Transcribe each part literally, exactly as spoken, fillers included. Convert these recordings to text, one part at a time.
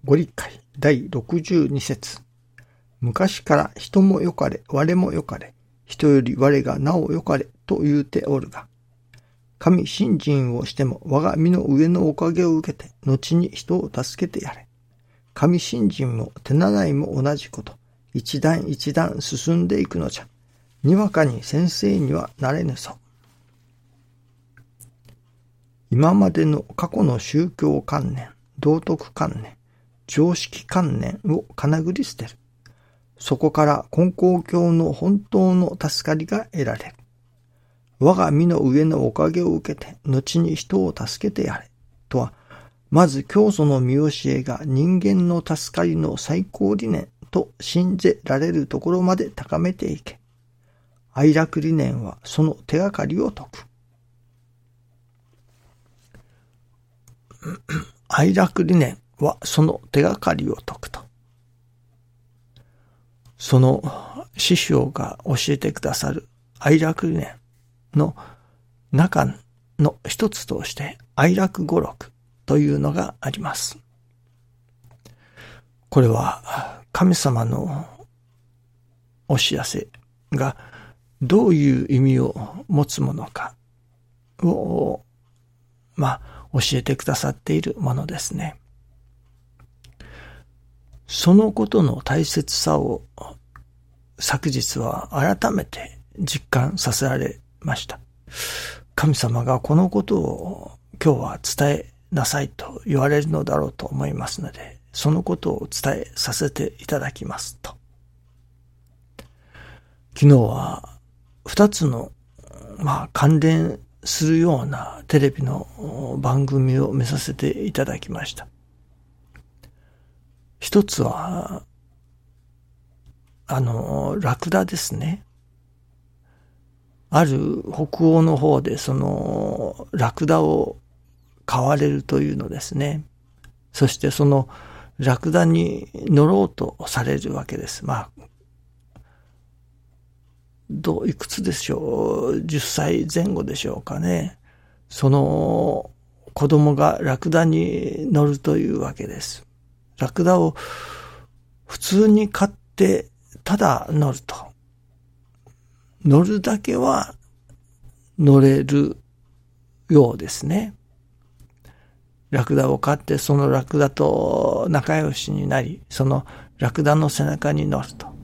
ご理解だいろくじゅうに節。昔から人もよかれ、我もよかれ、人より我がなおよかれと言うておるが、神信心をしても我が身の上のおかげを受けて、後に人を助けてやれ。神信心も手習いも同じこと。一段一段進んでいくのじゃ。にわかに先生にはなれぬぞ。今までの過去の宗教観念、道徳観念、常識観念をかなぐり捨てる。そこから根高教の本当の助かりが得られる。我が身の上のおかげを受けて、後に人を助けてやれ。とは、まず教祖の見教えが人間の助かりの最高理念と信じられるところまで高めていけ。愛楽理念はその手がかりを説く。愛楽理念はその手がかりを説くと。その師匠が教えてくださる愛楽理念の中の一つとして愛楽語録というのがあります。これは神様のお知らせがどういう意味を持つものかを、まあ、教えてくださっているものですね。そのことの大切さを昨日は改めて実感させられました。神様がこのことを今日は伝えなさいと言われるのだろうと思いますので、そのことを伝えさせていただきますと。昨日は二つの、まあ、関連するようなテレビの番組を見させていただきました。一つは、あの、ラクダですね。ある北欧の方でそのラクダを飼われるというのですね。そしてそのラクダに乗ろうとされるわけです。まあ、どういくつでしょう。じゅっさいぜん後でしょうかね。その子供がラクダに乗るというわけです。ラクダを普通に飼ってただ乗ると。乗るだけは乗れるようですね。ラクダを飼ってそのラクダと仲良しになり、そのラクダの背中に乗ると。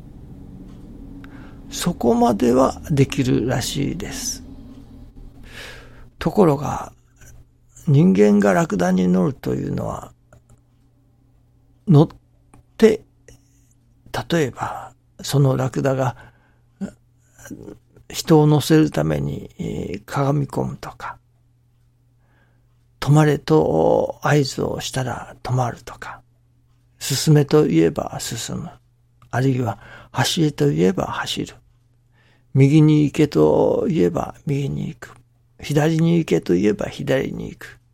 そこまではできるらしいです。ところが、人間がラクダに乗るというのは、乗って、例えば、そのラクダが人を乗せるためにかがみ込むとか、止まれと合図をしたら止まるとか、進めと言えば進む。あるいは走れと言えば走る。右に行けと言えば右に行く。左に行けと言えば左に行く。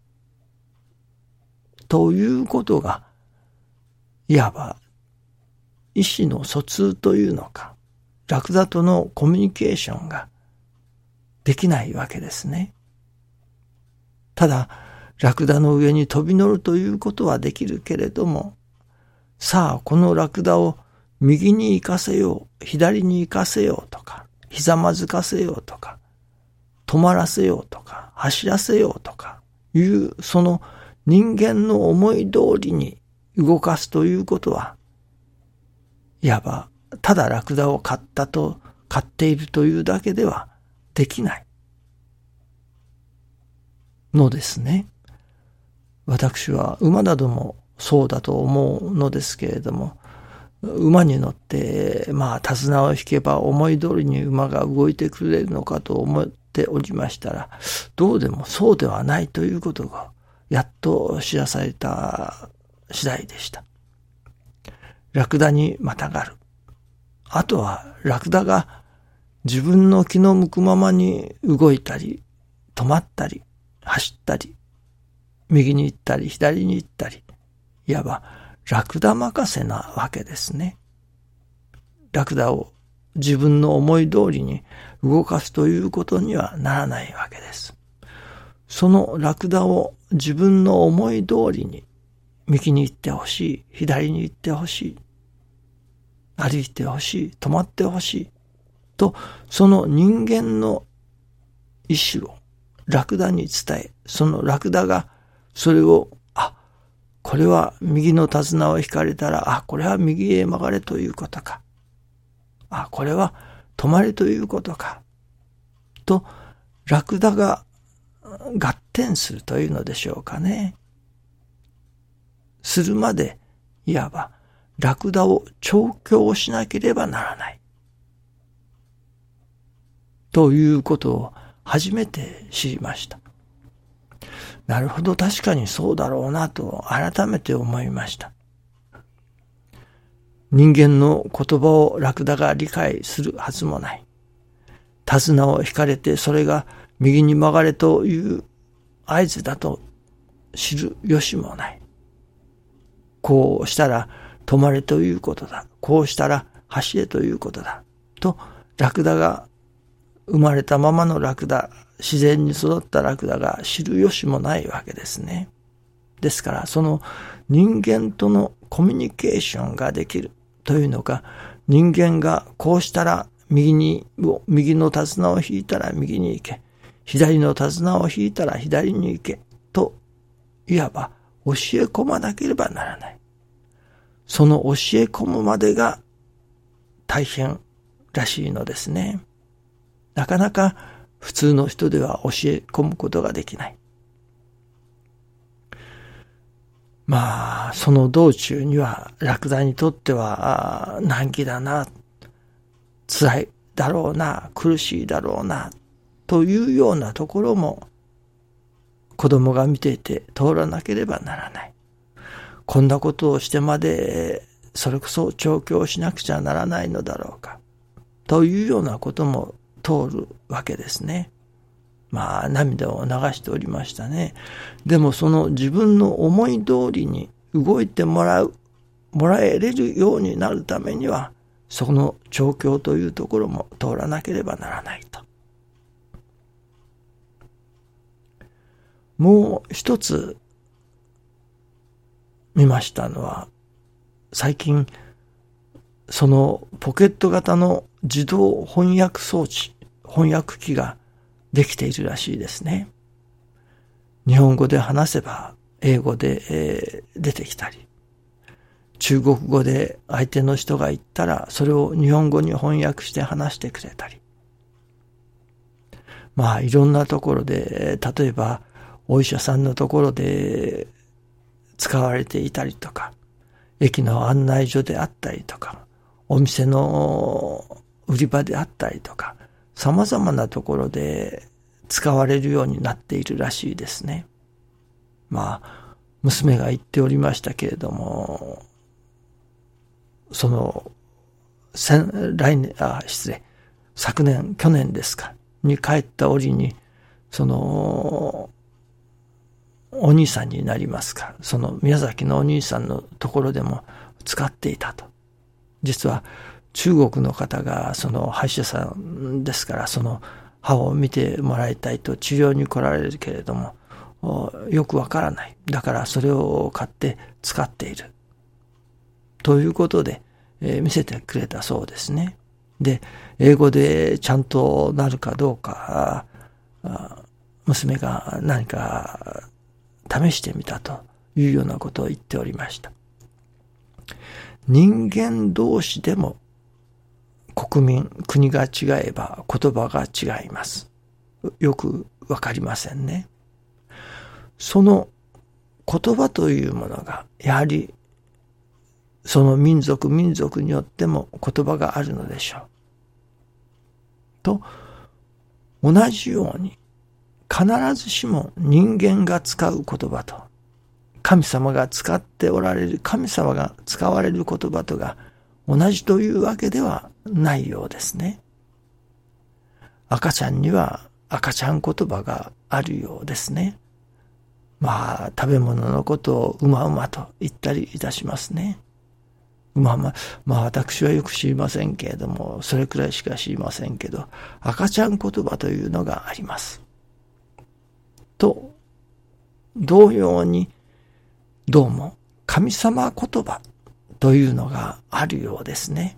ということが、いわば意思の疎通というのか、ラクダとのコミュニケーションができないわけですね。ただ、ラクダの上に飛び乗るということはできるけれども、さあこのラクダを右に行かせよう、左に行かせようとか、ひざまずかせようとか、止まらせようとか、走らせようとかいう、その人間の思い通りに動かすということは、いわばただラクダを飼ったと、飼っているというだけではできないのですね。私は馬などもそうだと思うのですけれども、馬に乗って、まあ、手綱を引けば思い通りに馬が動いてくれるのかと思っておりましたら、どうでもそうではないということが、やっと知らされた次第でした。ラクダにまたがる。あとは、ラクダが自分の気の向くままに動いたり、止まったり、走ったり、右に行ったり、左に行ったり、いわば、ラクダ任せなわけですね。ラクダを自分の思い通りに動かすということにはならないわけです。そのラクダを自分の思い通りに右に行ってほしい、左に行ってほしい、歩いてほしい、止まってほしいと、その人間の意思をラクダに伝え、そのラクダがそれを、あ、これは右の手綱を引かれたら、あ、これは右へ曲がれということか、あ、これは止まれということかと、ラクダが合点するというのでしょうかね。するまで、いわばラクダを調教しなければならない。ということを初めて知りました。なるほど、確かにそうだろうなと改めて思いました。人間の言葉をラクダが理解するはずもない。手綱を引かれてそれが右に曲がれという合図だと知る由もない。こうしたら止まれということだ。こうしたら走れということだ。と、ラクダが、生まれたままのラクダ、自然に育ったラクダが知る由もないわけですね。ですから、その人間とのコミュニケーションができるというのが、人間がこうしたら右に、右の手綱を引いたら右に行け。左の手綱を引いたら左に行け。と、いわば教え込まなければならない。その教え込むまでが大変らしいのですね。なかなか普通の人では教え込むことができない。まあ、その道中にはラクダにとっては難儀だな、辛いだろうな、苦しいだろうな、というようなところも子供が見ていて通らなければならない。こんなことをしてまでそれこそ調教しなくちゃならないのだろうかというようなことも通るわけですね。まあ涙を流しておりましたね。でもその自分の思い通りに動いてもらう、もらえれるようになるためにはその調教というところも通らなければならないと。もう一つ見ましたのは、最近そのポケット型の自動翻訳装置、翻訳機ができているらしいですね。日本語で話せば英語で、えー、出てきたり、中国語で相手の人が言ったらそれを日本語に翻訳して話してくれたり、まあいろんなところで、例えばお医者さんのところで使われていたりとか、駅の案内所であったりとか、お店の売り場であったりとか、様々なところで使われるようになっているらしいですね。まあ、娘が言っておりましたけれども、その、先、来年、あ、失礼、昨年、去年ですか、に帰った折に、その、お兄さんになりますか、その宮崎のお兄さんのところでも使っていたと。実は中国の方がその歯医者さんですから、その歯を見てもらいたいと治療に来られるけれども、よくわからない。だからそれを買って使っている。ということで、えー、見せてくれたそうですね。で、英語でちゃんとなるかどうか、娘が何か試してみたというようなことを言っておりました。人間同士でも国民、国が違えば言葉が違います。よくわかりませんね。その言葉というものがやはりその民族民族によっても言葉があるのでしょう。と同じように必ずしも人間が使う言葉と神様が使っておられる、神様が使われる言葉とが同じというわけではないようですね。赤ちゃんには赤ちゃん言葉があるようですね。まあ食べ物のことをうまうまと言ったりいたしますね。うまうま、まあ私はよく知りませんけれども、それくらいしか知りませんけど、赤ちゃん言葉というのがあります。と同様にどうも神様言葉というのがあるようですね。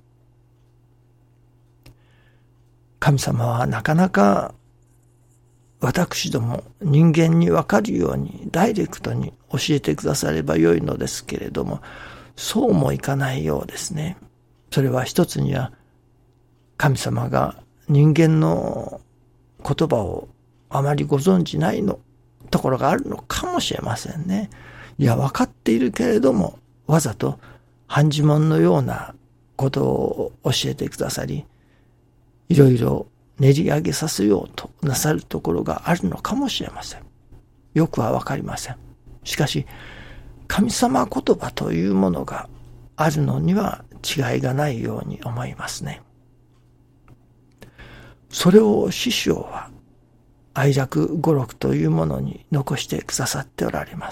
神様はなかなか私ども人間にわかるようにダイレクトに教えてくださればよいのですけれども、そうもいかないようですね。それは一つには神様が人間の言葉をあまりご存じないのところがあるのかもしれませんね。いや、分かっているけれどもわざと半呪文のようなことを教えてくださり、いろいろ練り上げさせようとなさるところがあるのかもしれません。よくはわかりません。しかし、神様言葉というものがあるのには違いがないように思いますね。それを師匠は愛楽語録というものに残してくださっておられます。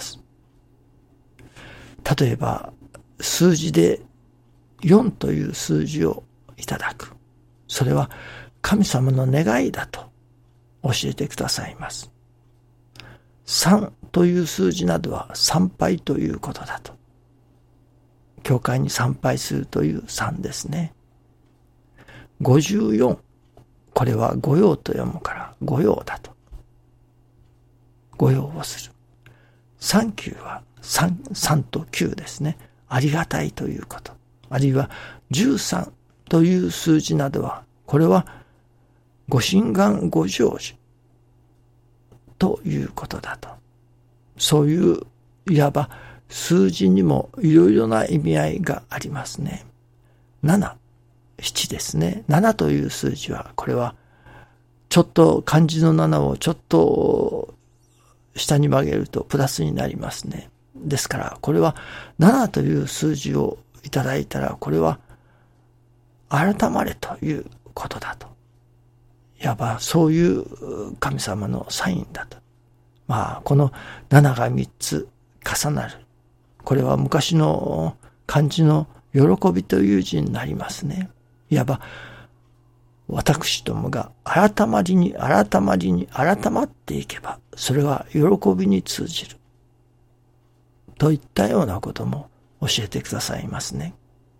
例えば、数字でよんという数字をいただく。それは神様の願いだと教えてくださいます。さんという数字などは参拝ということだと。教会に参拝するというさんですね。ごじゅうよん、これは御用と読むから御用だと。御用をする。さんきゅうは 3, さんときゅうですね。ありがたいということ。あるいはじゅうさんという数字などは、これはご神願ご成就ということだと。そういういわば数字にもいろいろな意味合いがありますね。なな、ななですね。ななという数字は、これはちょっと漢字のななをちょっと下に曲げるとプラスになりますね。ですからこれはななという数字をいただいたら、これは改まれということだと。いわばそういう神様のサインだと。まあこのなながみっつ重なる。これは昔の漢字の喜びという字になりますね。いわば私どもが改まりに改まりに改まっていけば、それは喜びに通じる。といったようなことも教えてくださいますね。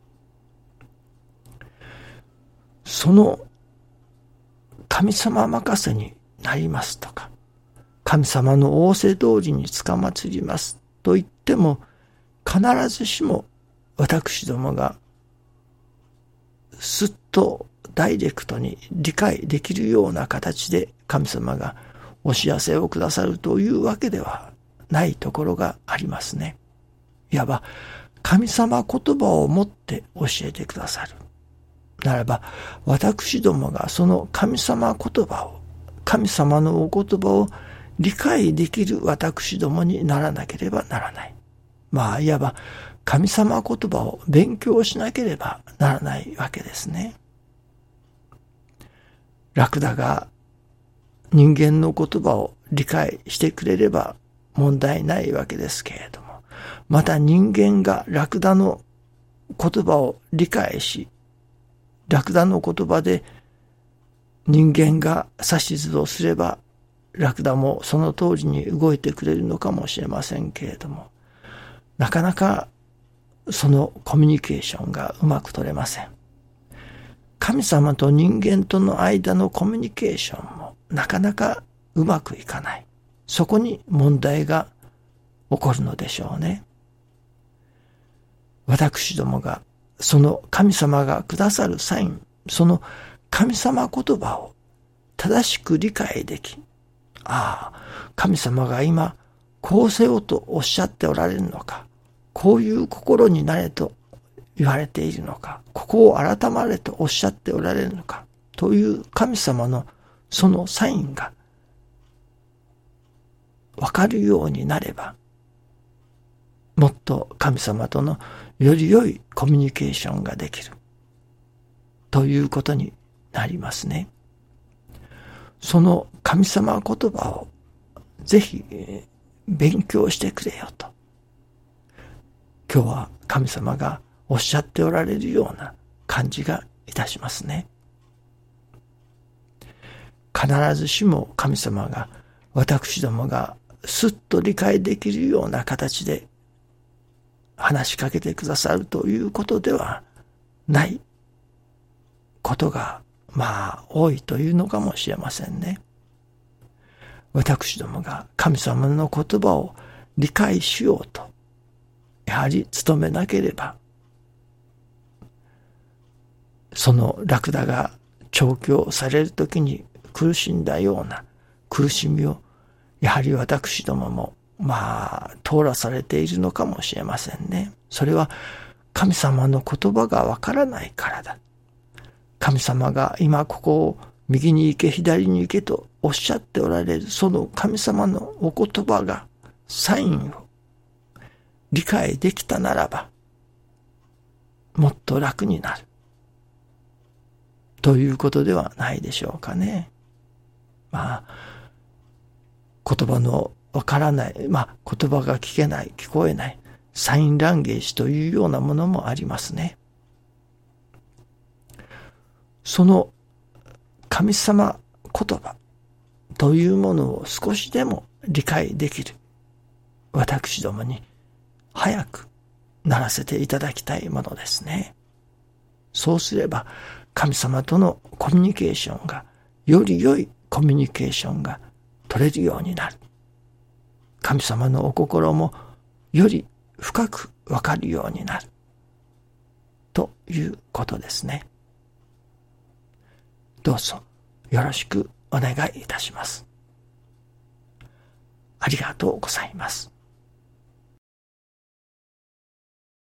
その神様任せになりますとか、神様の仰せ通りにつかまつりますと言っても、必ずしも私どもがすっとダイレクトに理解できるような形で神様がお知らせをくださるというわけではないところがありますね。いわば神様言葉をもって教えてくださる。ならば私どもがその神様言葉を、神様のお言葉を理解できる私どもにならなければならない。まあいわば神様言葉を勉強しなければならないわけですね。ラクダが人間の言葉を理解してくれれば問題ないわけですけれども、また人間がラクダの言葉を理解し、ラクダの言葉で人間が指図をすれば、ラクダもその通りに動いてくれるのかもしれませんけれども、なかなかそのコミュニケーションがうまく取れません。神様と人間との間のコミュニケーションもなかなかうまくいかない。そこに問題が起こるのでしょうね。私どもがその神様がくださるサイン、その神様言葉を正しく理解でき、ああ、神様が今こうせよとおっしゃっておられるのか、こういう心になれと言われているのか、ここを改まれとおっしゃっておられるのか、という神様のそのサインがわかるようになれば、もっと神様とのより良いコミュニケーションができるということになりますね。その神様言葉をぜひ勉強してくれよと、今日は神様がおっしゃっておられるような感じがいたしますね。必ずしも神様が私どもがすっと理解できるような形で話しかけてくださるということではないことが、まあ、多いというのかもしれませんね。私どもが神様の言葉を理解しようと、やはり努めなければ、そのラクダが調教されるときに苦しんだような苦しみを、やはり私どもも、まあ、通らされているのかもしれませんね。それは神様の言葉がわからないからだ。神様が今ここを右に行け左に行けとおっしゃっておられる、その神様のお言葉が、サインを理解できたならば、もっと楽になる。ということではないでしょうかね。まあ、言葉のわからない、まあ、言葉が聞けない、聞こえない、サインランゲージというようなものもありますね。その神様言葉というものを少しでも理解できる私どもに早くならせていただきたいものですね。そうすれば神様とのコミュニケーションが、より良いコミュニケーションが取れるようになる。神様のお心もより深くわかるようになる。ということですね。どうぞよろしくお願いいたします。ありがとうございます。